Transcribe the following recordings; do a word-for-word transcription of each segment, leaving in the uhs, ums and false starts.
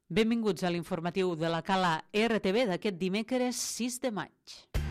Benvinguts a l'informatiu de la Cala R T V d'aquest dimecres sis de maig.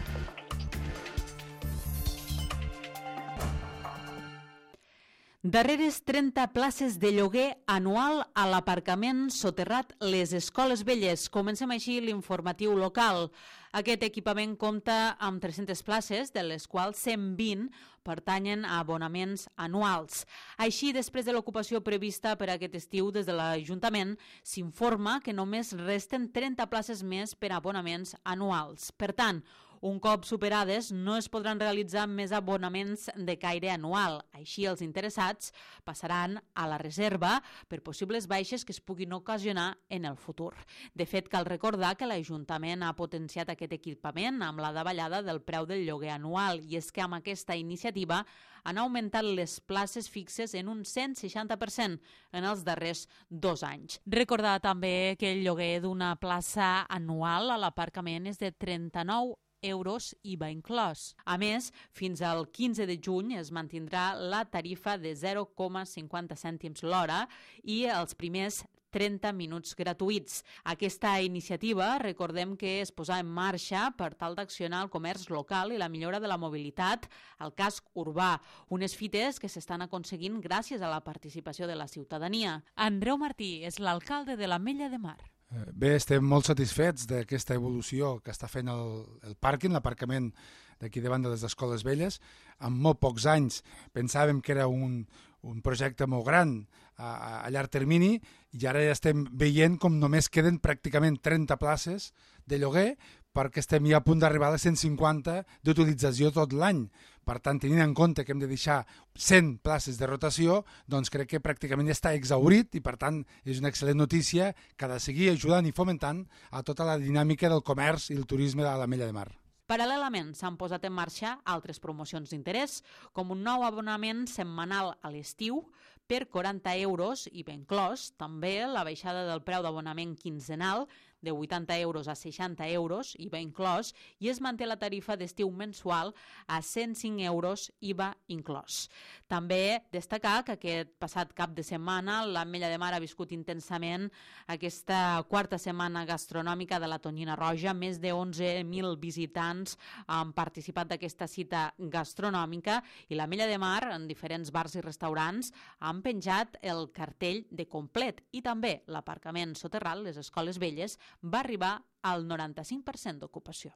Darreres trenta places de lloguer anual a l'aparcament soterrat Les Escoles Velles. Comencem així l'informatiu local. Aquest equipament compta amb tres-centes places, de les quals cent vint pertanyen a abonaments anuals. Així, després de l'ocupació prevista per aquest estiu des de l'Ajuntament, s'informa que només resten trenta places més per abonaments anuals. Per tant, un cop superades, no es podran realitzar més abonaments de caire anual. Així, els interessats passaran a la reserva per possibles baixes que es puguin ocasionar en el futur. De fet, cal recordar que l'Ajuntament ha potenciat aquest equipament amb la davallada del preu del lloguer anual, i és que amb aquesta iniciativa han augmentat les places fixes en un cent seixanta per cent en els darrers dos anys. Recordar també que el lloguer d'una plaça anual a l'aparcament és de trenta-nou euros I V A inclòs. A més, fins al quinze de juny es mantindrà la tarifa de zero coma cinquanta cèntims l'hora i els primers trenta minuts gratuïts. Aquesta iniciativa, recordem que es posa en marxa per tal d'accionar el comerç local i la millora de la mobilitat al casc urbà, unes fites que s'estan aconseguint gràcies a la participació de la ciutadania. Andreu Martí és l'alcalde de l'Ametlla de Mar. Bé, estem molt satisfets d'aquesta evolució que està fent el, el pàrquing, l'aparcament d'aquí davant de les Escoles Velles. En molt pocs anys pensàvem que era un, un projecte molt gran a, a llarg termini, i ara ja estem veient com només queden pràcticament trenta places de lloguer, perquè estem ja a punt d'arribar a les cent cinquanta d'utilització tot l'any. Per tant, tenint en compte que hem de deixar cent places de rotació, doncs crec que pràcticament ja està exhaurit, i per tant és una excel·lent notícia que ha de seguir ajudant i fomentant a tota la dinàmica del comerç i el turisme de l'Ametlla de Mar. Paral·lelament, s'han posat en marxa altres promocions d'interès, com un nou abonament setmanal a l'estiu per quaranta euros I V A inclòs, també la baixada del preu d'abonament quinzenal de vuitanta euros a seixanta euros I V A inclòs, i es manté la tarifa d'estiu mensual a cent cinc euros I V A inclòs. També destacar que aquest passat cap de setmana l'Ametlla de Mar ha viscut intensament aquesta quarta setmana gastronòmica de la Tonyina Roja. Més de onze mil visitants han participat d'aquesta cita gastronòmica, i l'Ametlla de Mar, en diferents bars i restaurants, han penjat el cartell de complet, i també l'aparcament soterrat Les Escoles Velles va arribar al noranta-cinc per cent d'ocupació.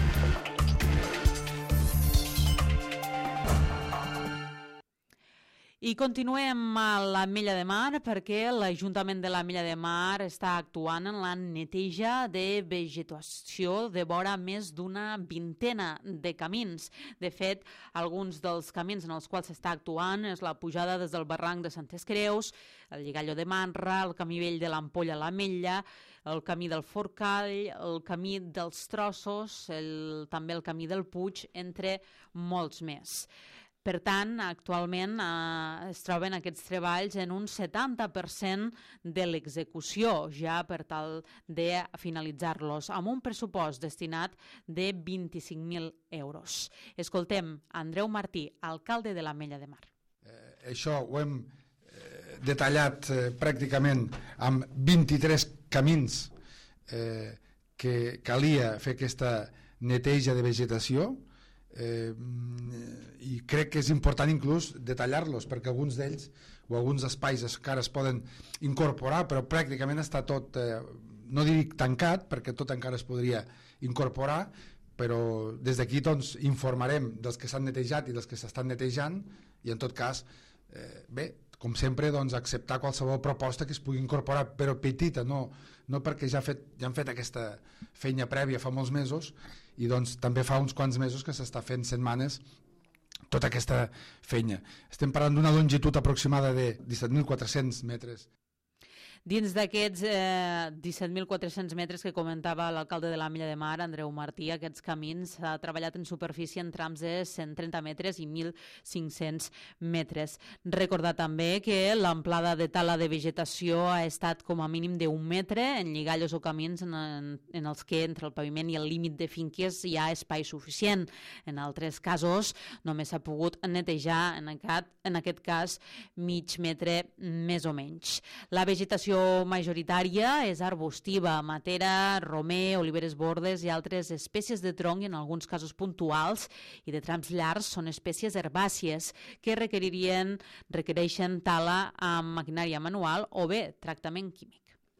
I continuem a l'Ametlla de Mar, perquè l'Ajuntament de l'Ametlla de Mar està actuant en la neteja de vegetació de vora més d'una vintena de camins. De fet, alguns dels camins en els quals s'està actuant és la pujada des del barranc de Santes Creus, el Lligallo de Manra, el camí vell de l'Ampolla a l'Ametlla, el camí del Forcall, el camí dels Trossos, el, també el camí del Puig, entre molts més. Per tant, actualment eh, es troben aquests treballs en un setanta per cent de l'execució, ja per tal de finalitzar-los, amb un pressupost destinat de vint-i-cinc mil euros. Escoltem Andreu Martí, alcalde de l'Ametlla de Mar. Eh, això ho hem eh, detallat eh, pràcticament amb vint-i-tres camins eh, que calia fer aquesta neteja de vegetació. Eh, i crec que és important inclús detallar-los, perquè alguns d'ells o alguns espais encara es poden incorporar, però pràcticament està tot, eh, no dic tancat, perquè tot encara es podria incorporar, però des d'aquí doncs, informarem dels que s'han netejat i dels que s'estan netejant, i en tot cas eh, bé, com sempre, doncs, acceptar qualsevol proposta que es pugui incorporar, però petita, no, no perquè ja, fet, ja han fet aquesta feina prèvia fa molts mesos, i doncs també fa uns quants mesos que s'està fent setmanes tota aquesta feina. Estem parlant d'una longitud aproximada de disset mil quatre-cents metres. Dins d'aquests eh, disset mil quatre-cents metres que comentava l'alcalde de l'Ametlla de Mar, Andreu Martí, aquests camins s'ha treballat en superfície en trams de cent trenta metres i mil cinc-cents metres. Recordar també que l'amplada de tala de vegetació ha estat com a mínim d'un metre en lligallos o camins en, en, en els que entre el paviment i el límit de finques hi ha espai suficient. En altres casos només s'ha pogut netejar, en aquest, en aquest cas, mig metre més o menys. La vegetació vegetació majoritària és arbustiva, matera, romer, oliveres bordes i altres espècies de tronc, i en alguns casos puntuals i de trams llargs són espècies herbàcies que requeririen, requereixen tala amb maquinària manual o bé tractament químic.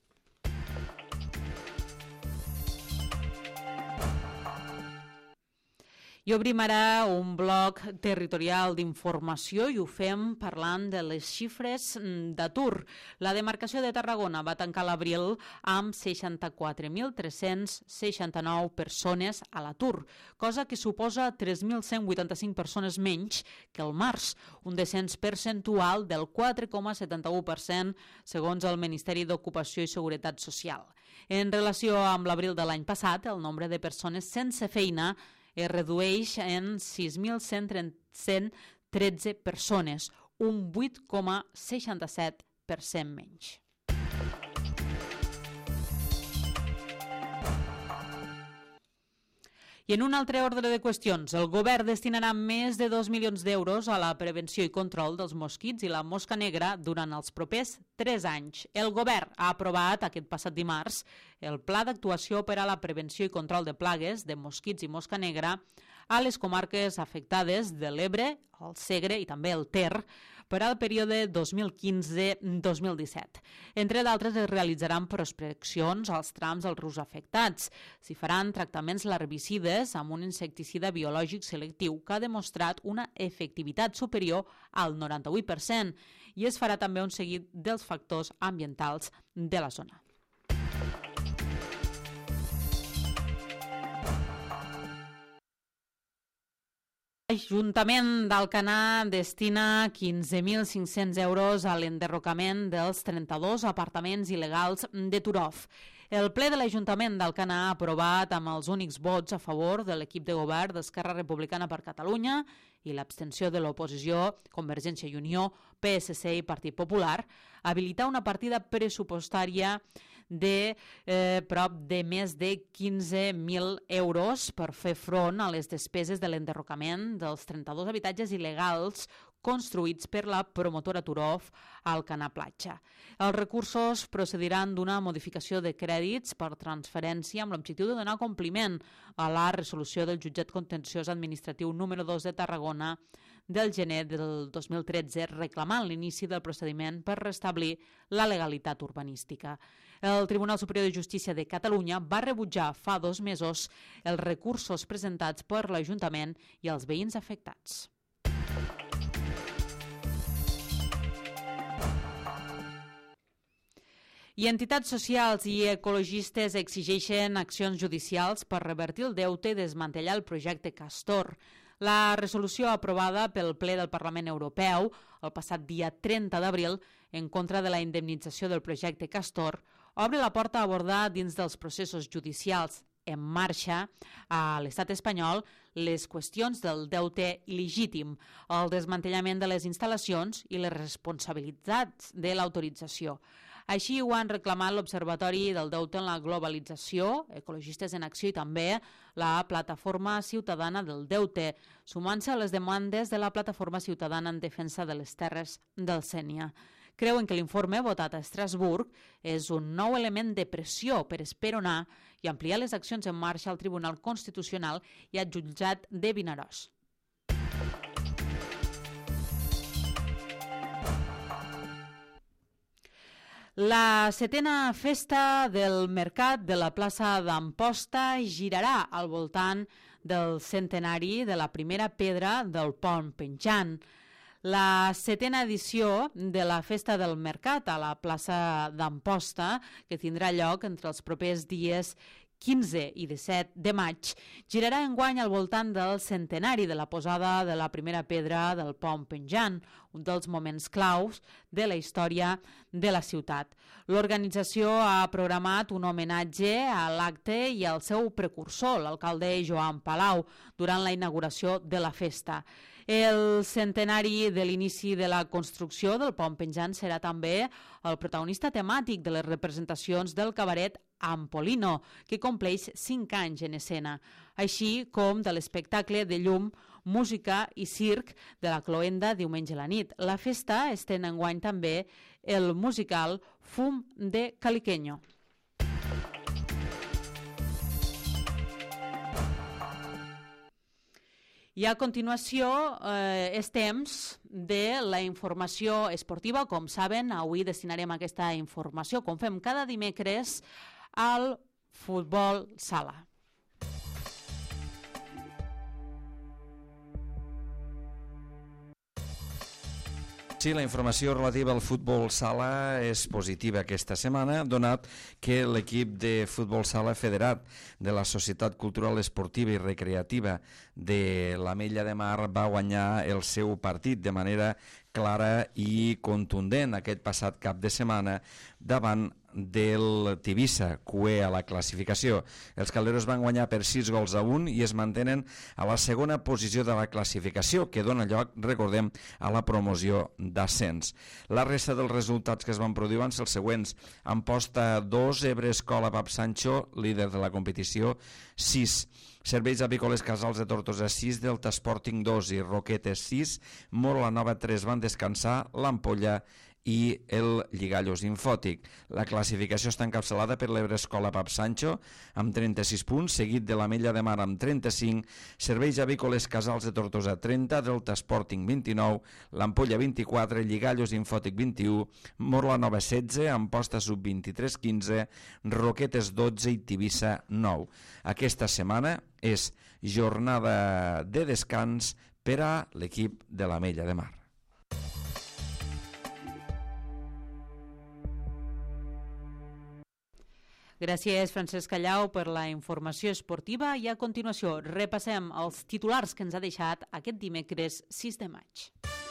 I obrim ara un bloc territorial d'informació i ho fem parlant de les xifres d'atur. La demarcació de Tarragona va tancar l'abril amb seixanta-quatre mil tres-cents seixanta-nou persones a l'atur, cosa que suposa tres mil cent vuitanta-cinc persones menys que el març, un descens percentual del quatre coma setanta-u per cent segons el Ministeri d'Ocupació i Seguretat Social. En relació amb l'abril de l'any passat, el nombre de persones sense feina es redueix en sis mil cent tretze persones, un vuit coma seixanta-set per cent menys. I en un altre ordre de qüestions, el govern destinarà més de dos milions d'euros a la prevenció i control dels mosquits i la mosca negra durant els propers tres anys. El govern ha aprovat aquest passat dimarts el Pla d'actuació per a la prevenció i control de plagues de mosquits i mosca negra a les comarques afectades de l'Ebre, el Segre i també el Ter, per al període dos mil quinze dos mil disset. Entre d'altres, es realitzaran prospeccions als trams dels rius afectats. S'hi faran tractaments larvicides amb un insecticida biològic selectiu que ha demostrat una efectivitat superior al noranta-vuit per cent i es farà també un seguit dels factors ambientals de la zona. L'Ajuntament d'Alcanar destina quinze mil cinc-cents euros a l'enderrocament dels trenta-dos apartaments il·legals de Turov. El ple de l'Ajuntament d'Alcanar ha aprovat amb els únics vots a favor de l'equip de govern d'Esquerra Republicana per Catalunya i l'abstenció de l'oposició, Convergència i Unió, P S C i Partit Popular, habilitar una partida pressupostària de eh, prop de més de quinze mil euros per fer front a les despeses de l'enderrocament dels trenta-dos habitatges il·legals construïts per la promotora Turov a Alcanar Platja. Els recursos procediran d'una modificació de crèdits per transferència amb l'objectiu de donar compliment a la resolució del jutjat contenciós administratiu número dos de Tarragona del gener del dos mil tretze, reclamant l'inici del procediment per restablir la legalitat urbanística. El Tribunal Superior de Justícia de Catalunya va rebutjar fa dos mesos els recursos presentats per l'Ajuntament i els veïns afectats. I entitats socials i ecologistes exigeixen accions judicials per revertir el deute i desmantellar el projecte Castor. La resolució aprovada pel ple del Parlament Europeu el passat dia trenta d'abril en contra de la indemnització del projecte Castor obre la porta a abordar dins dels processos judicials en marxa a l'estat espanyol les qüestions del deute il·legítim, el desmantellament de les instal·lacions i les responsabilitats de l'autorització. Així ho han reclamat l'Observatori del Deute en la Globalització, Ecologistes en Acció i també la Plataforma Ciutadana del Deute, sumant-se a les demandes de la Plataforma Ciutadana en Defensa de les Terres del Sénia. Creuen que l'informe votat a Estrasburg és un nou element de pressió per esperonar i ampliar les accions en marxa al Tribunal Constitucional i al Jutjat de Vinaròs. La setena festa del Mercat de la plaça d'Amposta girarà al voltant del centenari de la primera pedra del pont penjant. La setena edició de la Festa del Mercat a la plaça d'Amposta, que tindrà lloc entre els propers dies quinze i disset de maig, girarà enguany al voltant del centenari de la posada de la primera pedra del pont penjant, un dels moments claus de la història de la ciutat. L'organització ha programat un homenatge a l'acte i al seu precursor, l'alcalde Joan Palau, durant la inauguració de la festa. El centenari de l'inici de la construcció del pont penjant serà també el protagonista temàtic de les representacions del cabaret Ampolino, que compleix cinc anys en escena, així com de l'espectacle de llum música i circ de la Cloenda diumenge a la nit. La festa estén enguany també el musical Fum de Caliqueño. I a continuació eh, és temps de la informació esportiva. Com saben, avui destinarem aquesta informació, com fem cada dimecres, al futbol sala. Sí, la informació relativa al futbol sala és positiva aquesta setmana, donat que l'equip de futbol sala federat de la Societat Cultural Esportiva i Recreativa de l'Ametlla de Mar va guanyar el seu partit de manera clara i contundent aquest passat cap de setmana davant del Tivissa, cué a la classificació. Els calderos van guanyar per sis gols a un i es mantenen a la segona posició de la classificació, que dona lloc, recordem, a la promoció d'ascens. La resta dels resultats que es van produir van ser els següents. Amposta dos, Ebre Escola Pap Sancho, líder de la competició, sis. Serveis Avícoles Casals de Tortosa sis, Delta Sporting dos i Roquetes sis, Moro la Nova tres van descansar, l'Ampolla i el Lligallos Infòtic. La classificació està encapçalada per l'Ebre Escola Pap Sancho amb trenta-sis punts, seguit de l'Ametlla de Mar amb trenta-cinc, Serveis Avícoles Casals de Tortosa trenta, Delta Sporting vint-i-nou, l'Ampolla vint-i-quatre, Lligallos Infòtic vint-i-u, Mor la Nova setze, Amposta sub vint-i-tres quinze, Roquetes dotze i Tivissa nou. Aquesta setmana és jornada de descans per a l'equip de l'Ametlla de Mar. Gràcies, Francesc Callau, per la informació esportiva i a continuació repassem els titulars que ens ha deixat aquest dimecres sis de maig.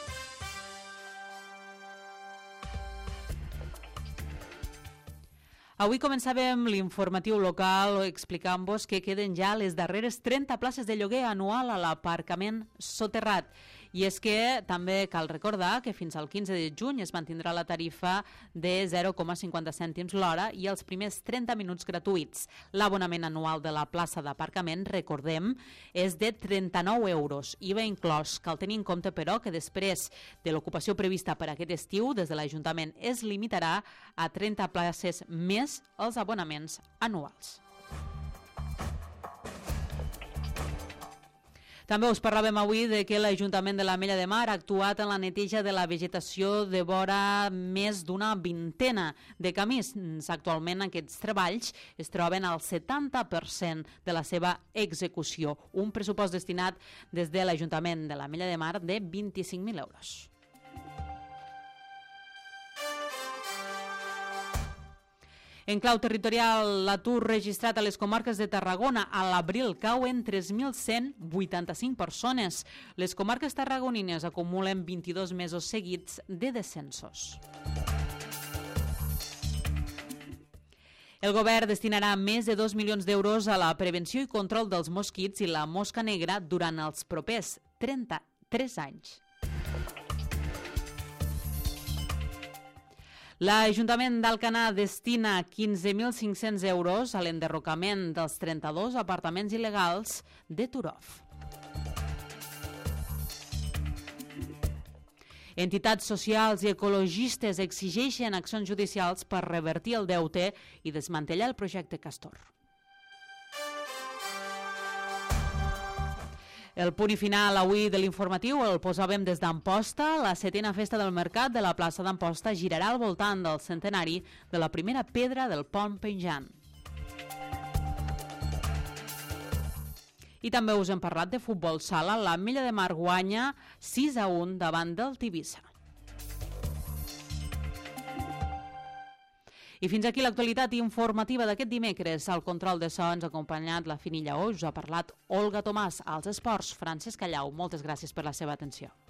Avui començàvem l'informatiu local explicant-vos que queden ja les darreres trenta places de lloguer anual a l'aparcament soterrat. I és que també cal recordar que fins al quinze de juny es mantindrà la tarifa de zero coma cinquanta cèntims l'hora i els primers trenta minuts gratuïts. L'abonament anual de la plaça d'aparcament, recordem, és de trenta-nou euros. I va inclòs. Cal tenir en compte, però, que després de l'ocupació prevista per aquest estiu, des de l'Ajuntament es limitarà a trenta places més els abonaments anuals. També us parlàvem avui de que l'Ajuntament de l'Ametlla de Mar ha actuat en la neteja de la vegetació de vora més d'una vintena de camins. Actualment aquests treballs es troben al setanta per cent de la seva execució. Un pressupost destinat des de l'Ajuntament de l'Ametlla de Mar de vint-i-cinc mil euros. En clau territorial, l'atur registrat a les comarques de Tarragona a l'abril cau en tres mil cent vuitanta-cinc persones. Les comarques tarragonines acumulen vint-i-dos mesos seguits de descensos. El govern destinarà més de dos milions d'euros a la prevenció i control dels mosquits i la mosca negra durant els propers trenta-tres anys. L'Ajuntament d'Alcanar destina quinze mil cinc-cents euros a l'enderrocament dels trenta-dos apartaments il·legals de Turov. Entitats socials i ecologistes exigeixen accions judicials per revertir el deute i desmantellar el projecte Castor. El punt i final avui de l'informatiu el posàvem des d'Amposta. La setena festa del mercat de la plaça d'Amposta girarà al voltant del centenari de la primera pedra del pont penjant. I també us hem parlat de futbol sala. L'Ametlla de Mar guanya sis a un davant del Tivissa. I fins aquí l'actualitat informativa d'aquest dimecres. Al control de so ens ha acompanyat la Finilla O. Us ha parlat Olga Tomàs. Als esports, Francesc Callau. Moltes gràcies per la seva atenció.